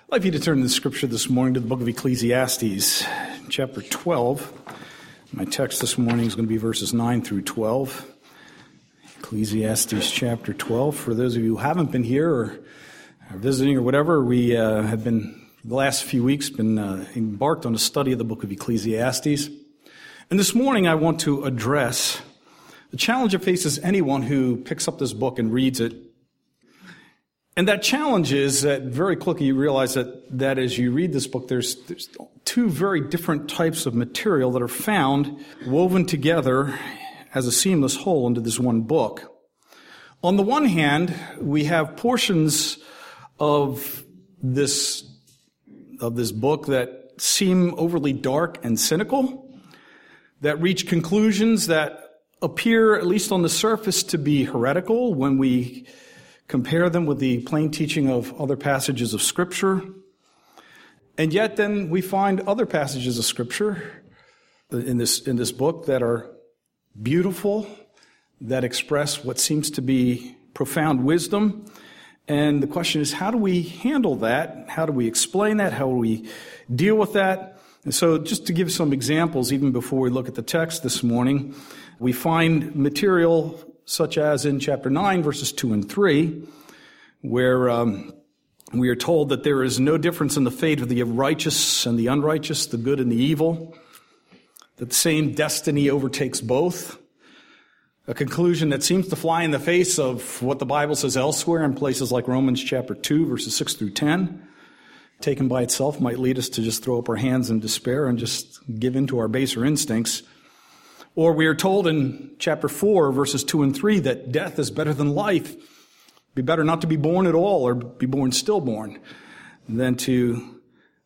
I'd like you to turn to the scripture this morning to the book of Ecclesiastes, chapter 12. My text this morning is going to be verses 9 through 12. Ecclesiastes chapter 12. For those of you who haven't been here or are visiting or whatever, we have been, the last few weeks, been embarked on a study of the book of Ecclesiastes. And this morning I want to address the challenge that faces anyone who picks up this book and reads it. And that challenge is that very quickly you realize that as you read this book, there's two very different types of material that are found, woven together as a seamless whole into this one book. On the one hand, we have portions of this book that seem overly dark and cynical, that reach conclusions that appear, at least on the surface, to be heretical when we compare them with the plain teaching of other passages of Scripture. And yet then we find other passages of Scripture in this book that are beautiful, that express what seems to be profound wisdom. And the question is, how do we handle that? How do we explain that? How do we deal with that? And so just to give some examples, even before we look at the text this morning, we find material such as in chapter 9, verses 2 and 3, where we are told that there is no difference in the fate of the righteous and the unrighteous, the good and the evil, that the same destiny overtakes both, a conclusion that seems to fly in the face of what the Bible says elsewhere in places like Romans chapter 2, verses 6 through 10. Taken by itself might lead us to just throw up our hands in despair and just give in to our baser instincts. Or we are told in chapter 4, verses 2 and 3, that death is better than life. It'd be better not to be born at all or be born stillborn than to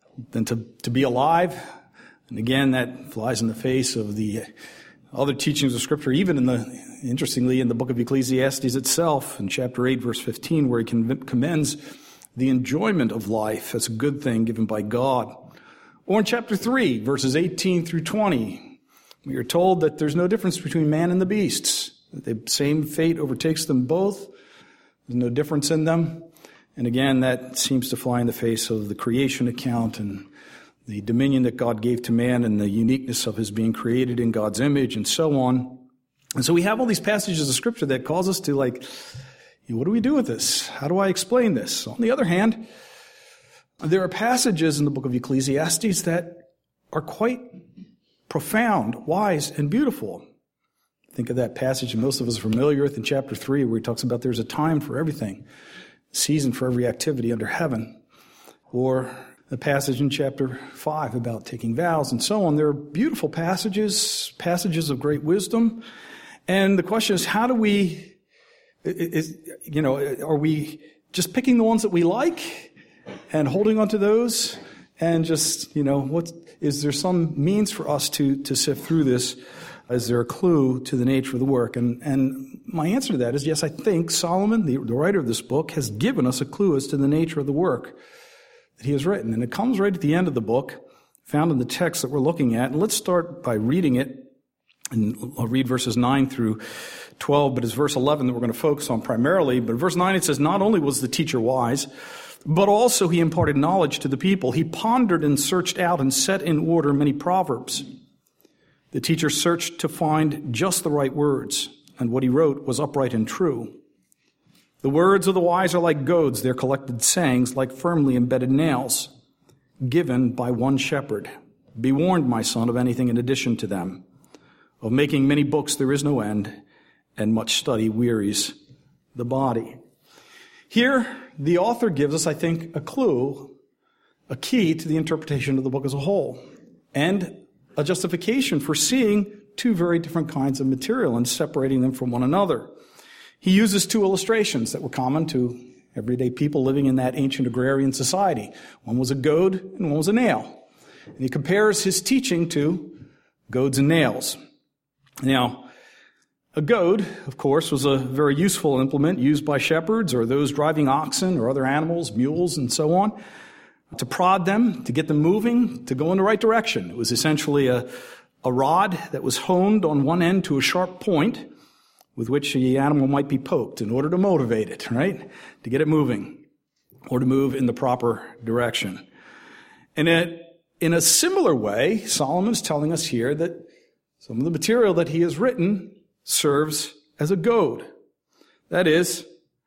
be alive. And again, that flies in the face of the other teachings of Scripture, even interestingly, in the book of Ecclesiastes itself, in chapter 8, verse 15, where he commends the enjoyment of life as a good thing given by God. Or in chapter 3, verses 18 through 20, we are told that there's no difference between man and the beasts, that the same fate overtakes them both. There's no difference in them. And again, that seems to fly in the face of the creation account and the dominion that God gave to man and the uniqueness of his being created in God's image and so on. And so we have all these passages of Scripture that cause us to what do we do with this? How do I explain this? On the other hand, there are passages in the book of Ecclesiastes that are quite profound, wise, and beautiful. Think of that passage most of us are familiar with in chapter 3, where he talks about there's a time for everything, a season for every activity under heaven. Or the passage in chapter 5 about taking vows and so on. There are beautiful passages of great wisdom. And the question is, how do we, are we just picking the ones that we like and holding on to those? And just, is there some means for us to sift through this? Is there a clue to the nature of the work? And my answer to that is yes, I think Solomon, the writer of this book, has given us a clue as to the nature of the work that he has written. And it comes right at the end of the book, found in the text that we're looking at. And let's start by reading it. And I'll read verses 9 through 12, but it's verse 11 that we're going to focus on primarily. But verse 9, it says, "Not only was the teacher wise, but also he imparted knowledge to the people. He pondered and searched out and set in order many proverbs. The teacher searched to find just the right words, and what he wrote was upright and true. The words of the wise are like goads, their collected sayings like firmly embedded nails, given by one shepherd. Be warned, my son, of anything in addition to them. Of making many books there is no end, and much study wearies the body." Here, the author gives us, I think, a clue, a key to the interpretation of the book as a whole, and a justification for seeing two very different kinds of material and separating them from one another. He uses two illustrations that were common to everyday people living in that ancient agrarian society. One was a goad and one was a nail. And he compares his teaching to goads and nails. Now, a goad, of course, was a very useful implement used by shepherds or those driving oxen or other animals, mules and so on, to prod them, to get them moving, to go in the right direction. It was essentially a rod that was honed on one end to a sharp point with which the animal might be poked in order to motivate it, right? To get it moving. or to move in the proper direction. And in a similar way, Solomon is telling us here that some of the material that he has written serves as a goad. That is,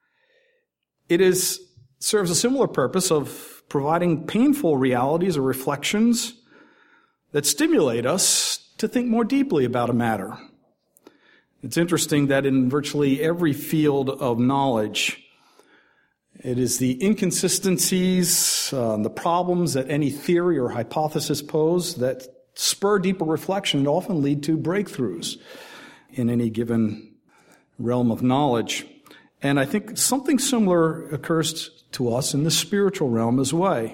serves a similar purpose of providing painful realities or reflections that stimulate us to think more deeply about a matter. It's interesting that in virtually every field of knowledge, it is the inconsistencies, the problems that any theory or hypothesis pose that spur deeper reflection and often lead to breakthroughs in any given realm of knowledge. And I think something similar occurs to us in the spiritual realm as well.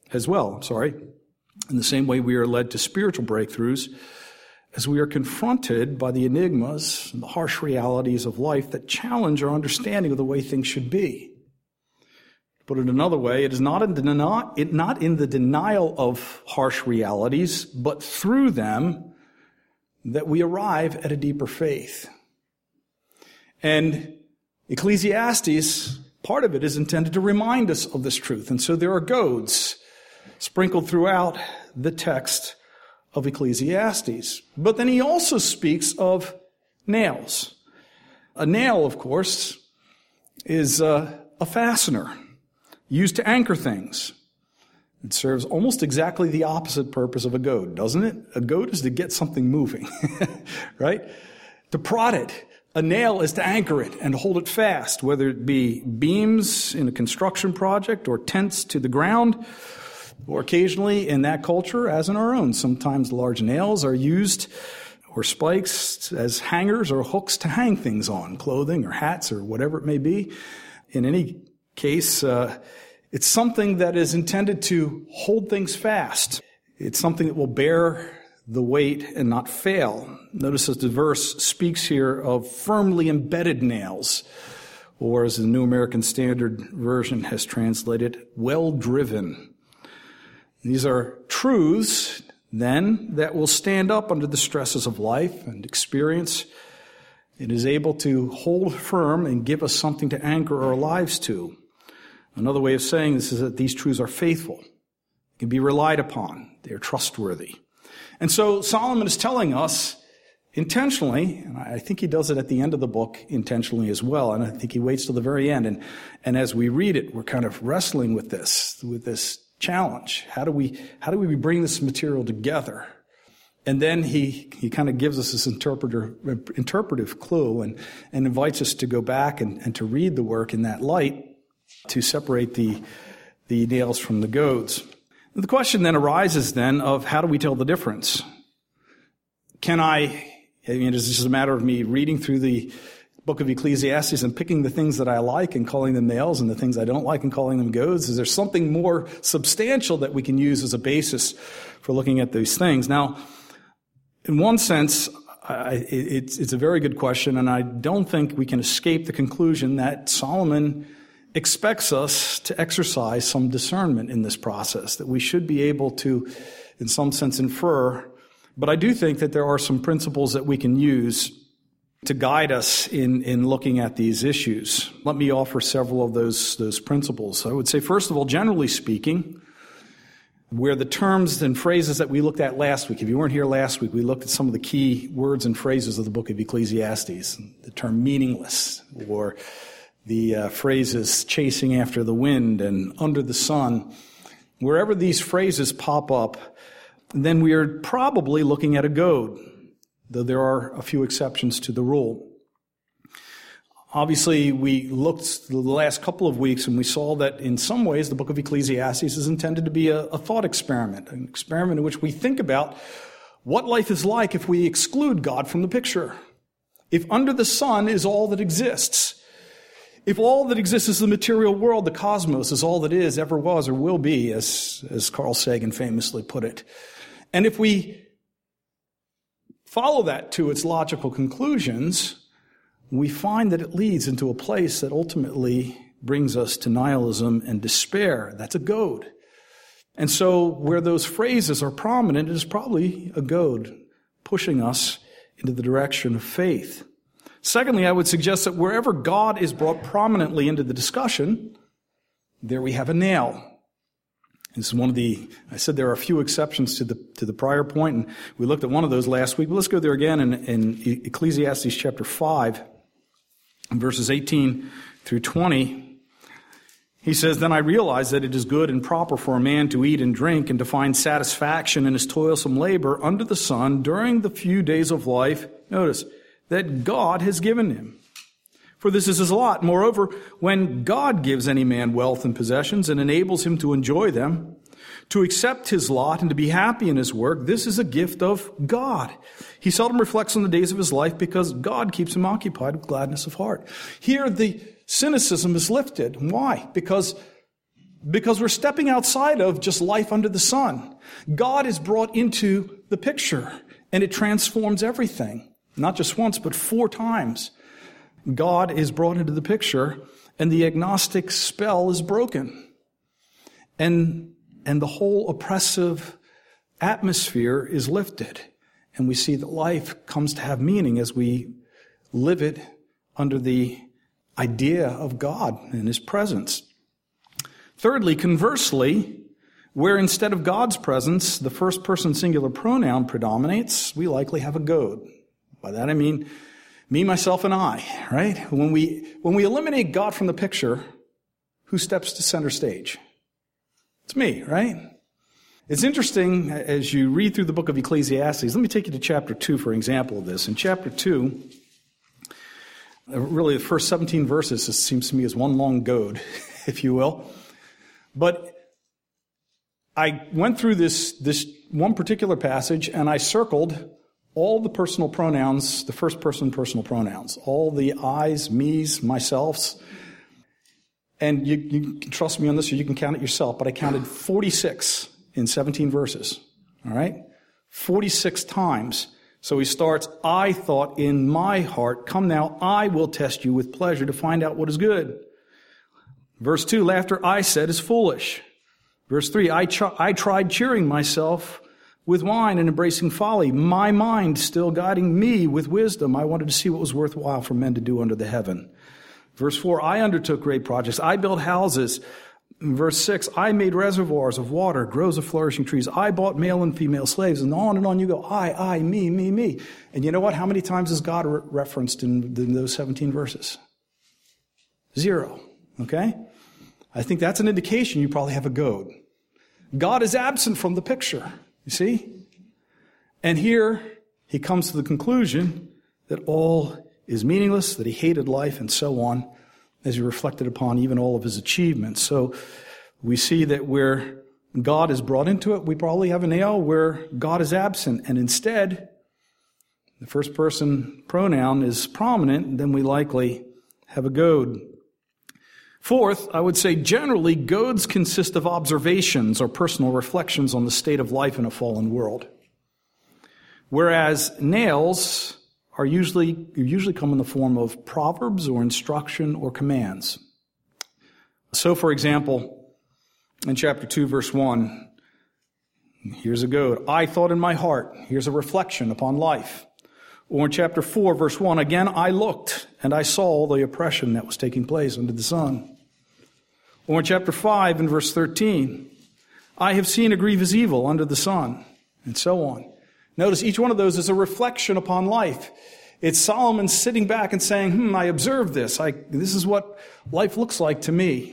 In the same way we are led to spiritual breakthroughs as we are confronted by the enigmas and the harsh realities of life that challenge our understanding of the way things should be. To put it another way, it is not in the denial of harsh realities, but through them that we arrive at a deeper faith. And Ecclesiastes, part of it is intended to remind us of this truth. And so there are goads sprinkled throughout the text of Ecclesiastes. But then he also speaks of nails. A nail, of course, is a fastener used to anchor things. It serves almost exactly the opposite purpose of a goad, doesn't it? A goad is to get something moving, right? To prod it. A nail is to anchor it and hold it fast, whether it be beams in a construction project or tents to the ground, or occasionally in that culture, as in our own. Sometimes large nails are used, or spikes, as hangers or hooks to hang things on, clothing or hats or whatever it may be. In any case, it's something that is intended to hold things fast. It's something that will bear the weight and not fail. Notice that the verse speaks here of firmly embedded nails, or as the New American Standard Version has translated, well driven. These are truths, then, that will stand up under the stresses of life and experience. It is able to hold firm and give us something to anchor our lives to. Another way of saying this is that these truths are faithful, can be relied upon, they are trustworthy. And so Solomon is telling us intentionally, and I think he does it at the end of the book intentionally as well, and I think he waits till the very end. And as we read it, we're kind of wrestling with this challenge. How do we bring this material together? And then he kind of gives us this interpretive clue and invites us to go back and to read the work in that light to separate the nails from the goads. The question then arises then of how do we tell the difference? Is this a matter of me reading through the book of Ecclesiastes and picking the things that I like and calling them nails and the things I don't like and calling them goads? Is there something more substantial that we can use as a basis for looking at these things? Now, in one sense, it's a very good question, and I don't think we can escape the conclusion that Solomon expects us to exercise some discernment in this process, that we should be able to, in some sense, infer. But I do think that there are some principles that we can use to guide us in looking at these issues. Let me offer several of those principles. I would say, first of all, generally speaking, where the terms and phrases that we looked at last week, if you weren't here last week, we looked at some of the key words and phrases of the book of Ecclesiastes. The term meaningless, or the phrases chasing after the wind and under the sun. Wherever these phrases pop up, then we are probably looking at a goad, though there are a few exceptions to the rule. Obviously, we looked the last couple of weeks and we saw that in some ways the book of Ecclesiastes is intended to be a thought experiment, an experiment in which we think about what life is like if we exclude God from the picture. If under the sun is all that exists, if all that exists is the material world, the cosmos is all that is, ever was, or will be, as Carl Sagan famously put it. And if we follow that to its logical conclusions, we find that it leads into a place that ultimately brings us to nihilism and despair. That's a goad. And so where those phrases are prominent, it is probably a goad pushing us into the direction of faith. Secondly, I would suggest that wherever God is brought prominently into the discussion, there we have a nail. This is one of I said there are a few exceptions to the prior point, and we looked at one of those last week. But let's go there again in Ecclesiastes chapter 5, verses 18 through 20. He says, "Then I realized that it is good and proper for a man to eat and drink and to find satisfaction in his toilsome labor under the sun during the few days of life," notice, "that God has given him. For this is his lot. Moreover, when God gives any man wealth and possessions and enables him to enjoy them, to accept his lot and to be happy in his work, this is a gift of God. He seldom reflects on the days of his life because God keeps him occupied with gladness of heart." Here the cynicism is lifted. Why? Because we're stepping outside of just life under the sun. God is brought into the picture, and it transforms everything. Not just once, but 4 times. God is brought into the picture, and the agnostic spell is broken. And the whole oppressive atmosphere is lifted. And we see that life comes to have meaning as we live it under the idea of God and his presence. Thirdly, conversely, where instead of God's presence, the first person singular pronoun predominates, we likely have a goad. By that I mean me, myself, and I, right? When we eliminate God from the picture, who steps to center stage? It's me, right? It's interesting as you read through the book of Ecclesiastes. Let me take you to chapter 2 for an example of this. In chapter 2, really the first 17 verses, it seems to me, is one long goad, if you will. But I went through this one particular passage, and I circled all the personal pronouns, the first person personal pronouns, all the I's, me's, myself's. And you can trust me on this, or you can count it yourself, but I counted 46 in 17 verses. All right? 46 times. So he starts, "I thought in my heart, come now, I will test you with pleasure to find out what is good." Verse 2, "Laughter, I said, is foolish." Verse 3, I tried cheering myself with wine and embracing folly, my mind still guiding me with wisdom. I wanted to see what was worthwhile for men to do under the heaven. Verse 4, "I undertook great projects. I built houses." Verse 6, "I made reservoirs of water, groves of flourishing trees. I bought male and female slaves." And on you go. I, me. And you know what? How many times is God referenced in those 17 verses? 0. Okay? I think that's an indication you probably have a goad. God is absent from the picture. You see? And here he comes to the conclusion that all is meaningless, that he hated life, and so on, as he reflected upon even all of his achievements. So we see that where God is brought into it, we probably have a nail where God is absent. And instead, the first person pronoun is prominent, then we likely have a goad. Fourth, I would say generally, goads consist of observations or personal reflections on the state of life in a fallen world. Whereas nails are usually come in the form of proverbs or instruction or commands. So, for example, in chapter 2, verse 1, here's a goad. "I thought in my heart." Here's a reflection upon life. Or in chapter 4, verse 1, "Again I looked, and I saw all the oppression that was taking place under the sun." Or in chapter 5, and verse 13, "I have seen a grievous evil under the sun," and so on. Notice each one of those is a reflection upon life. It's Solomon sitting back and saying, I observed this. This is what life looks like to me.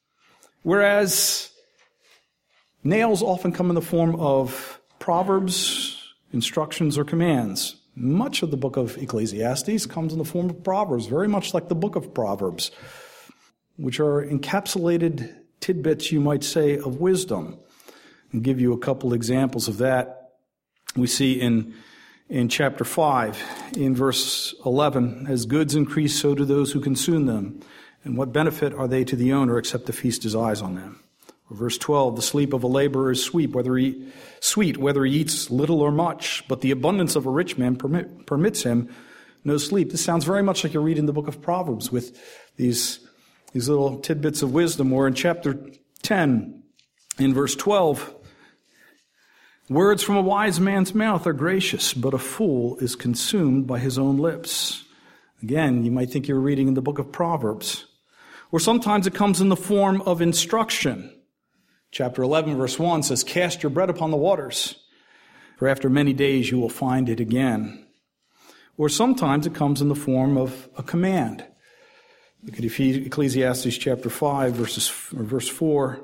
Whereas nails often come in the form of proverbs, instructions, or commands. Much of the book of Ecclesiastes comes in the form of proverbs, very much like the book of Proverbs, which are encapsulated tidbits, you might say, of wisdom. I'll give you a couple examples of that. We see in chapter 5, in verse 11, "As goods increase, so do those who consume them. And what benefit are they to the owner except to feast his eyes on them?" Or verse 12, "The sleep of a laborer is sweet, whether he eats little or much, but the abundance of a rich man permits him no sleep." This sounds very much like you're reading the book of Proverbs with these little tidbits of wisdom. Or in chapter 10, in verse 12, "Words from a wise man's mouth are gracious, but a fool is consumed by his own lips." Again, you might think you're reading in the book of Proverbs. Or sometimes it comes in the form of instruction. Chapter 11, verse 1 says, "Cast your bread upon the waters, for after many days you will find it again." Or sometimes it comes in the form of a command. Look at Ecclesiastes chapter 5, verse 4.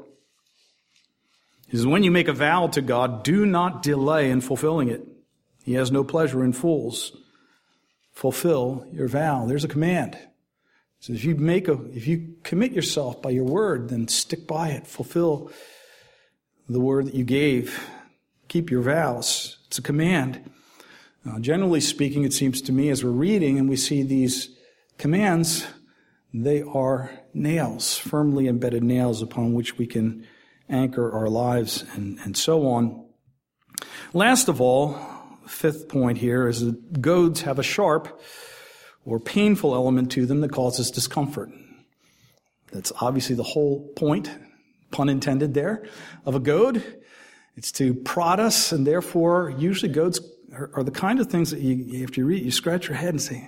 It says, "When you make a vow to God, do not delay in fulfilling it. He has no pleasure in fools. Fulfill your vow." There's a command. It says, if you commit yourself by your word, then stick by it. Fulfill the word that you gave. Keep your vows. It's a command. Generally speaking, it seems to me, as we're reading and we see these commands, they are nails, firmly embedded nails upon which we can anchor our lives and so on. Last of all, fifth point here is that goads have a sharp or painful element to them that causes discomfort. That's obviously the whole point, pun intended there, of a goad. It's to prod us, and therefore usually goads are the kind of things that after you read, you scratch your head and say,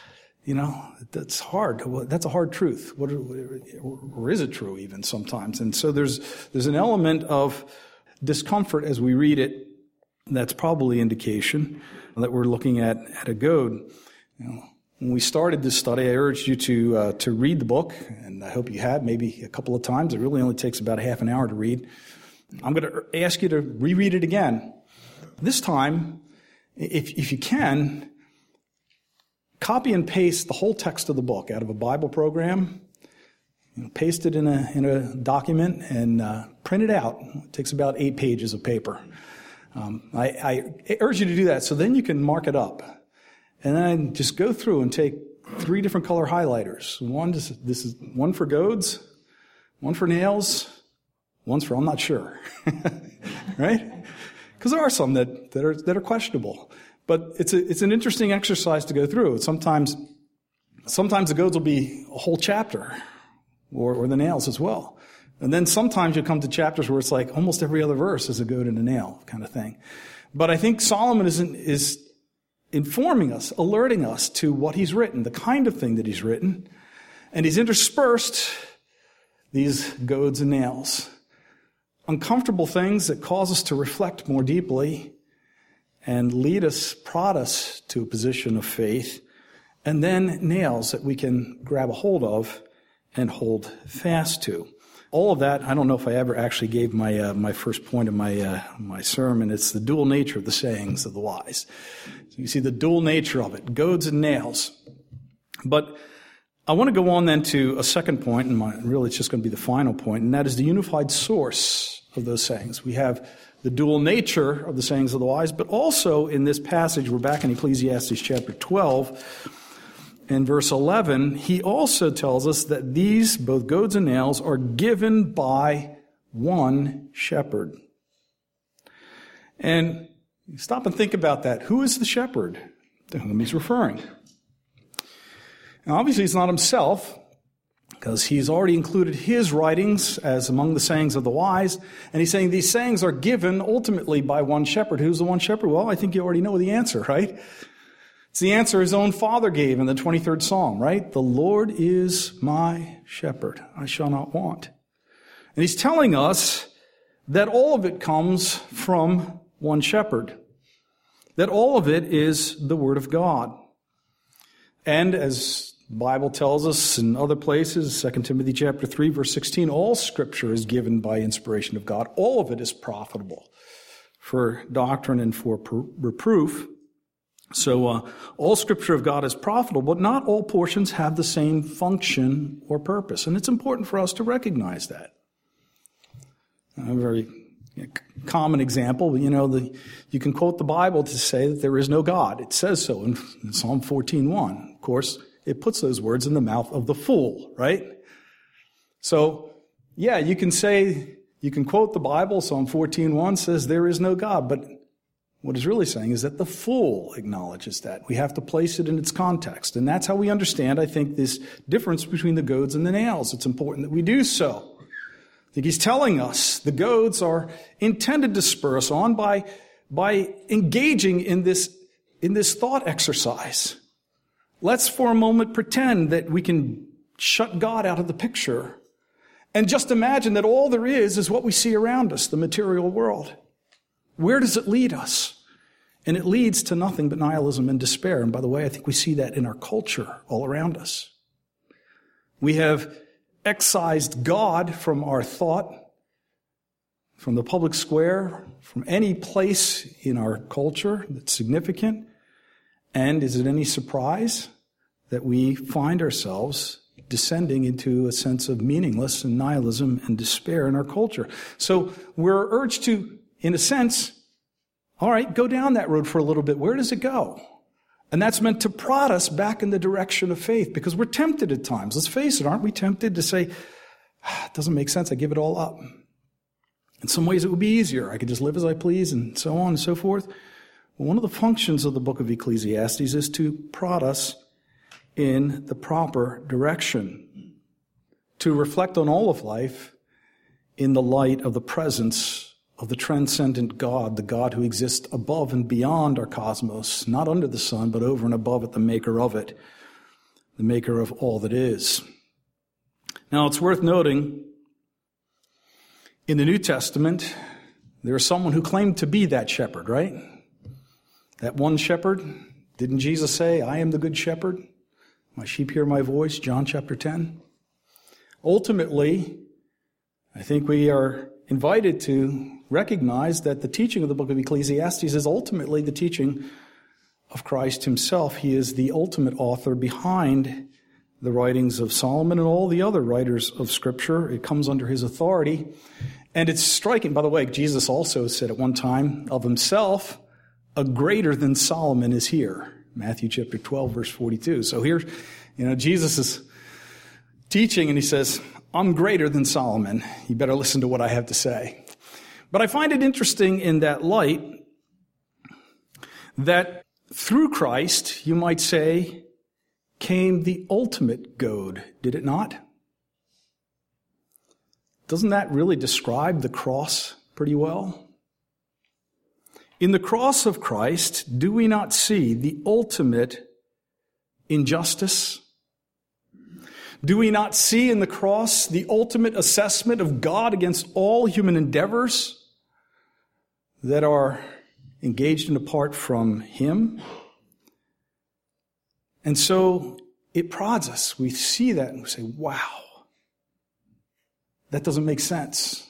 that's hard. Well, that's a hard truth. Or is it true even sometimes? And so there's an element of discomfort as we read it. That's probably indication that we're looking at a goad. When we started this study, I urged you to read the book, and I hope you had maybe a couple of times. It really only takes about a half an hour to read. I'm going to ask you to reread it again. This time, if you can, copy and paste the whole text of the book out of a Bible program, paste it in a document, and print it out. It takes about 8 pages of paper. I urge you to do that, so then you can mark it up. And then just go through and take 3 different color highlighters. This is one for goads, one for nails, one's for I'm not sure. Right? Because there are some that are questionable. But it's an interesting exercise to go through. Sometimes the goads will be a whole chapter, or the nails as well. And then sometimes you come to chapters where it's like almost every other verse is a goad and a nail kind of thing. But I think Solomon is informing us, alerting us to what he's written, the kind of thing that he's written. And he's interspersed these goads and nails. Uncomfortable things that cause us to reflect more deeply and prod us to a position of faith. And then nails that we can grab a hold of and hold fast to. All of that, I don't know if I ever actually gave my first point of my sermon. It's the dual nature of the sayings of the wise. So you see the dual nature of it, goads and nails. But I want to go on then to a second point, and really it's just going to be the final point, and that is the unified source of those sayings. We have the dual nature of the sayings of the wise, but also in this passage, we're back in Ecclesiastes chapter 12, in verse 11, he also tells us that these, both goads and nails, are given by one shepherd. And stop and think about that. Who is the shepherd to whom he's referring? Now, obviously, it's not himself, because he's already included his writings as among the sayings of the wise. And he's saying these sayings are given ultimately by one shepherd. Who's the one shepherd? Well, I think you already know the answer, right? It's the answer his own father gave in the 23rd Psalm, right? The Lord is my shepherd. I shall not want. And he's telling us that all of it comes from one shepherd. That all of it is the Word of God. And as the Bible tells us in other places, 2 Timothy chapter 3, verse 16, all Scripture is given by inspiration of God. All of it is profitable for doctrine and for reproof. So all Scripture of God is profitable, but not all portions have the same function or purpose. And it's important for us to recognize that. A very common example, you can quote the Bible to say that there is no God. It says so in Psalm 14:1. Of course, it puts those words in the mouth of the fool, right? So, yeah, you can quote the Bible. Psalm 14:1 says there is no God, but what it's really saying is that the fool acknowledges that. We have to place it in its context. And that's how we understand, I think, this difference between the goads and the nails. It's important that we do so. I think he's telling us the goads are intended to spur us on by engaging in this thought exercise. Let's for a moment pretend that we can shut God out of the picture and just imagine that all there is what we see around us, the material world. Where does it lead us? And it leads to nothing but nihilism and despair. And by the way, I think we see that in our culture all around us. We have excised God from our thought, from the public square, from any place in our culture that's significant. And is it any surprise that we find ourselves descending into a sense of meaningless and nihilism and despair in our culture? So we're urged to, in a sense, all right, go down that road for a little bit. Where does it go? And that's meant to prod us back in the direction of faith, because we're tempted at times. Let's face it, aren't we tempted to say, it doesn't make sense, I give it all up. In some ways it would be easier. I could just live as I please and so on and so forth. Well, one of the functions of the book of Ecclesiastes is to prod us in the proper direction, to reflect on all of life in the light of the presence of the transcendent God, the God who exists above and beyond our cosmos, not under the sun, but over and above it, the maker of it, the maker of all that is. Now, it's worth noting, in the New Testament, there is someone who claimed to be that shepherd, right? That one shepherd. Didn't Jesus say, I am the good shepherd? My sheep hear my voice, John chapter 10. Ultimately, I think we are invited to recognize that the teaching of the book of Ecclesiastes is ultimately the teaching of Christ himself. He is the ultimate author behind the writings of Solomon and all the other writers of Scripture. It comes under his authority. And it's striking, by the way, Jesus also said at one time of himself, a greater than Solomon is here. Matthew chapter 12, verse 42. So here, Jesus is teaching and he says, I'm greater than Solomon. You better listen to what I have to say. But I find it interesting in that light that through Christ, you might say, came the ultimate goad, did it not? Doesn't that really describe the cross pretty well? In the cross of Christ, do we not see the ultimate injustice? Do we not see in the cross the ultimate assessment of God against all human endeavors that are engaged in apart from him? And so it prods us. We see that and we say, wow, that doesn't make sense.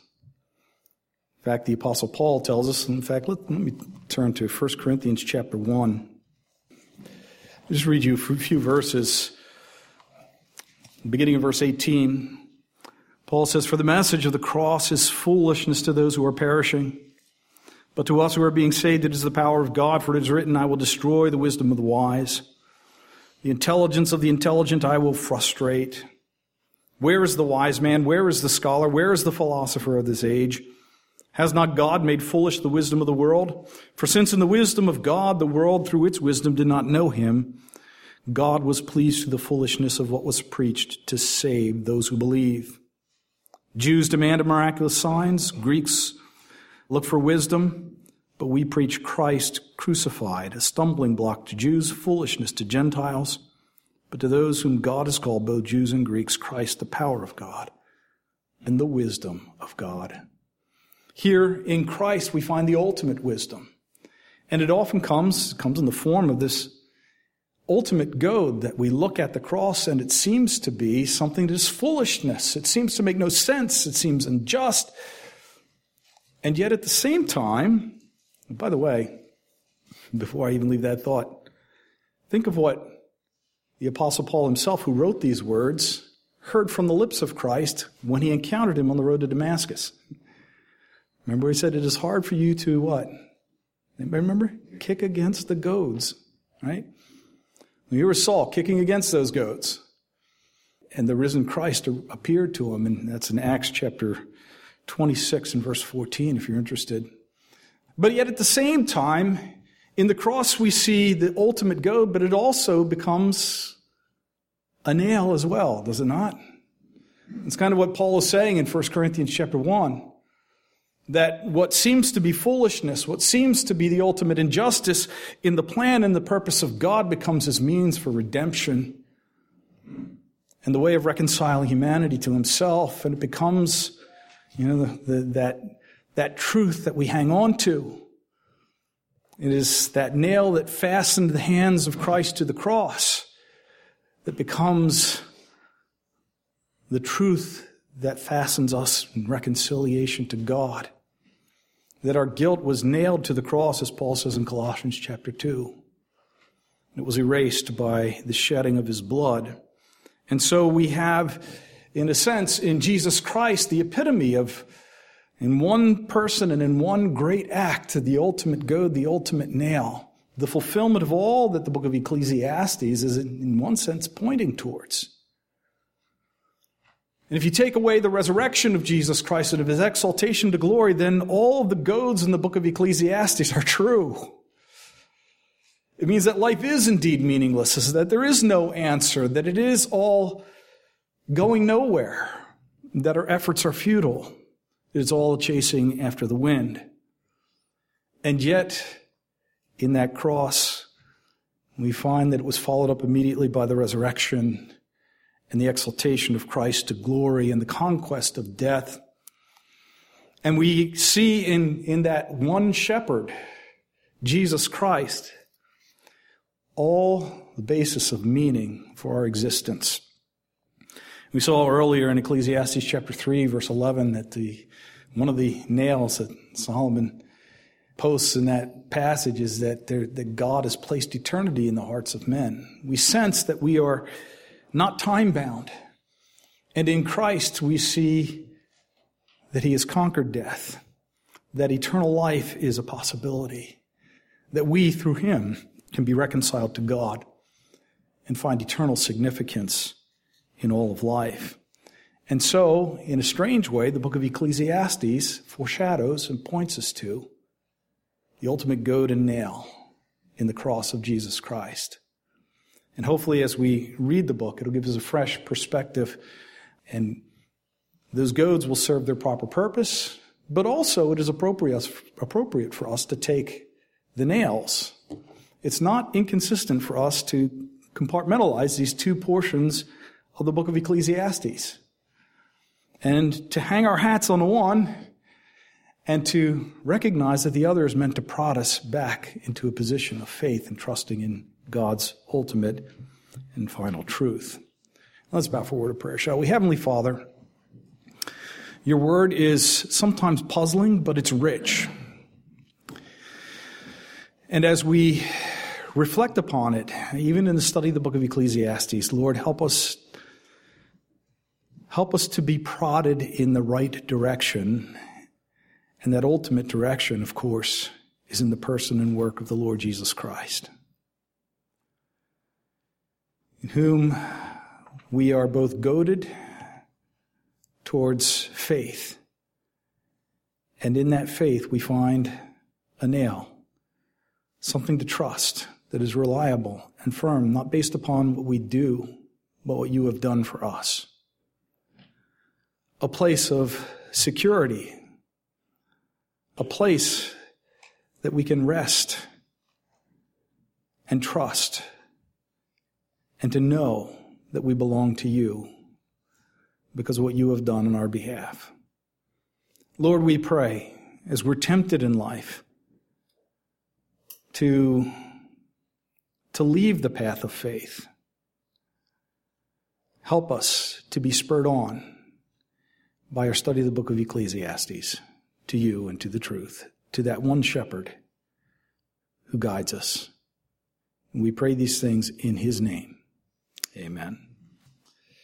In fact, the Apostle Paul tells us, in fact, let me turn to 1 Corinthians chapter 1. I'll just read you a few verses. Beginning of verse 18, Paul says, for the message of the cross is foolishness to those who are perishing. But to us who are being saved, it is the power of God. For it is written, I will destroy the wisdom of the wise. The intelligence of the intelligent I will frustrate. Where is the wise man? Where is the scholar? Where is the philosopher of this age? Has not God made foolish the wisdom of the world? For since in the wisdom of God, the world through its wisdom did not know him, God was pleased through the foolishness of what was preached to save those who believe. Jews demanded miraculous signs. Greeks look for wisdom. But we preach Christ crucified, a stumbling block to Jews, foolishness to Gentiles. But to those whom God has called, both Jews and Greeks, Christ, the power of God and the wisdom of God. Here in Christ, we find the ultimate wisdom. And it often comes in the form of this ultimate goad that we look at the cross and it seems to be something that is foolishness. It seems to make no sense. It seems unjust. And yet at the same time, by the way, before I even leave that thought, think of what the Apostle Paul himself, who wrote these words, heard from the lips of Christ when he encountered him on the road to Damascus. Remember he said, it is hard for you to what? Anybody remember? Kick against the goads, right? Here was Saul kicking against those goats. And the risen Christ appeared to him, and that's in Acts chapter 26 and verse 14, if you're interested. But yet at the same time, in the cross we see the ultimate goad, but it also becomes a nail as well, does it not? It's kind of what Paul is saying in 1 Corinthians chapter 1. That what seems to be foolishness, what seems to be the ultimate injustice in the plan and the purpose of God becomes his means for redemption and the way of reconciling humanity to himself, and it becomes, that truth that we hang on to. It is that nail that fastened the hands of Christ to the cross that becomes the truth that fastens us in reconciliation to God. That our guilt was nailed to the cross, as Paul says in Colossians chapter 2. It was erased by the shedding of his blood. And so we have, in a sense, in Jesus Christ, the epitome of, in one person and in one great act, the ultimate goad, the ultimate nail, the fulfillment of all that the book of Ecclesiastes is, in one sense, pointing towards. And if you take away the resurrection of Jesus Christ and of his exaltation to glory, then all of the goads in the book of Ecclesiastes are true. It means that life is indeed meaningless, that there is no answer, that it is all going nowhere, that our efforts are futile. It's all chasing after the wind. And yet, in that cross, we find that it was followed up immediately by the resurrection and the exaltation of Christ to glory and the conquest of death. And we see in that one shepherd, Jesus Christ, all the basis of meaning for our existence. We saw earlier in Ecclesiastes chapter 3, verse 11, that one of the nails that Solomon posts in that passage is that God has placed eternity in the hearts of men. We sense that we are not time-bound. And in Christ we see that he has conquered death, that eternal life is a possibility, that we, through him, can be reconciled to God and find eternal significance in all of life. And so, in a strange way, the book of Ecclesiastes foreshadows and points us to the ultimate goad and nail in the cross of Jesus Christ. And hopefully, as we read the book, it'll give us a fresh perspective, and those goads will serve their proper purpose, but also it is appropriate for us to take the nails. It's not inconsistent for us to compartmentalize these two portions of the book of Ecclesiastes and to hang our hats on the one and to recognize that the other is meant to prod us back into a position of faith and trusting in God's ultimate and final truth. Let's bow for a word of prayer, shall we? Heavenly Father, your word is sometimes puzzling, but it's rich. And as we reflect upon it, even in the study of the book of Ecclesiastes, Lord, help us to be prodded in the right direction. And that ultimate direction, of course, is in the person and work of the Lord Jesus Christ, in whom we are both goaded towards faith. And in that faith, we find a nail, something to trust that is reliable and firm, not based upon what we do, but what you have done for us. A place of security, a place that we can rest and trust and to know that we belong to you because of what you have done on our behalf. Lord, we pray, as we're tempted in life to leave the path of faith, help us to be spurred on by our study of the book of Ecclesiastes to you and to the truth, to that one shepherd who guides us. And we pray these things in his name. Amen.